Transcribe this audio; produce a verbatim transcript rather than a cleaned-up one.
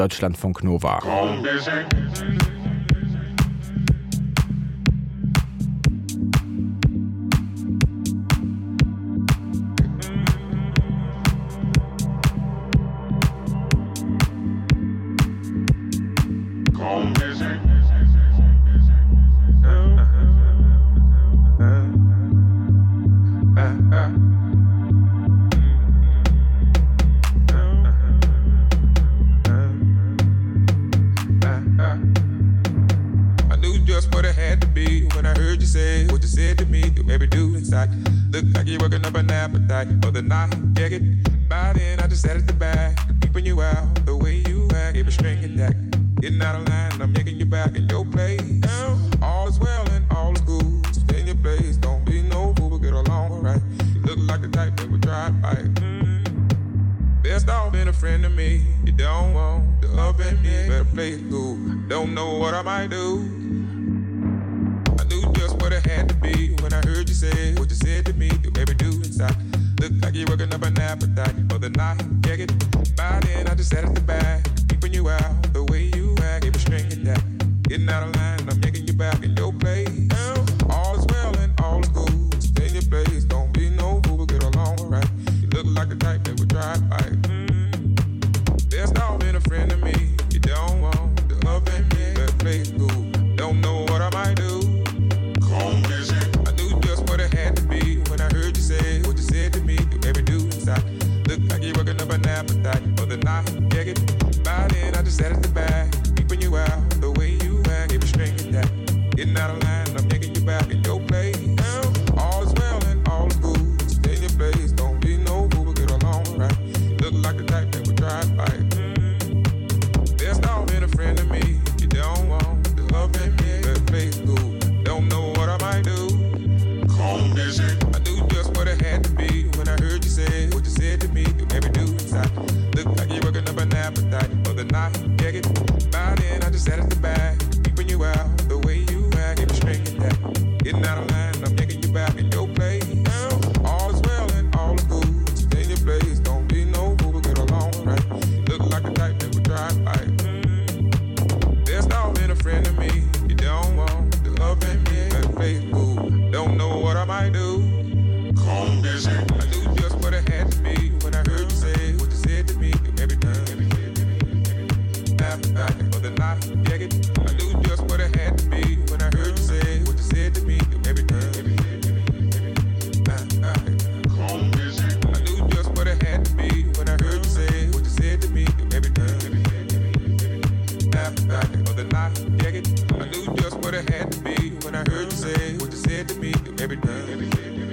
Deutschlandfunk Nova. For the night, get it. By then, I just sat at the back, keeping you out the way you act. Gave a string and deck, getting out of line, and I'm yanking you back in your place. All is well and all is good. Stay in your place, don't be no fool, but get along alright. You look like the type that would try to fight. Mm. Best off being a friend to me. You don't want the love in me, better play it cool. Don't know what I might do. I knew just what it had to be when I heard you say what you said to me. You every do inside. Look like you're working up an appetite for the night, get it. By then, I just sat at the back, keeping you out the way you act. Gave a string and that, getting out of line, I'm yanking you back in your place. All is well and all is good. Stay in your place, don't be no fool, but get along alright. You look like the type that would try to fight. Mm. Best off being a friend to me. You don't want the love in me, better play it cool. Don't know what I might do. Come visit. I knew just what it had to be when I heard you say what you said to me. Look like you're working up an appetite for the night, get it. By then, I just sat at the back, keeping you out the way you act. Gave a string and that, getting out of line, I'm yanking you back in your place. All is well and all is good. Stay in your place, don't be no fool, but get along right. You look like the type that would try to fight. Mm. Best off being a friend to me. You don't want the love in me, better play it cool. Don't know what I might do. Come visit. I knew just what it had to be when I heard you say what you said to me. You every do inside. Look like you're working up an appetite for the night, get it. By then, I just sat at the back, keeping you out the way you act. Gave a string and that, getting out of line, I'm yanking you back in your place. All is well and all is good. Stay in your place, don't be no fool, but get along right. You look like the type that would try to fight. Mm. Best off being a friend to me. You don't want the love in me, better play it cool. Don't know what I might do. Come visit. I knew just what it had to be when I heard you say what you said to me. Every time, every day, every day, every day. Appetite for the night, get it. I knew just what it had to be when I heard you say what you said to me. Every time, every day, every day, every day. Come visit. I knew just what it had to be when I heard you say what you said to me. Every time, every day, every day, every day. Appetite for the night, get it. I knew just what it had to be when I heard you say what you said to me. Every time, every day, every day.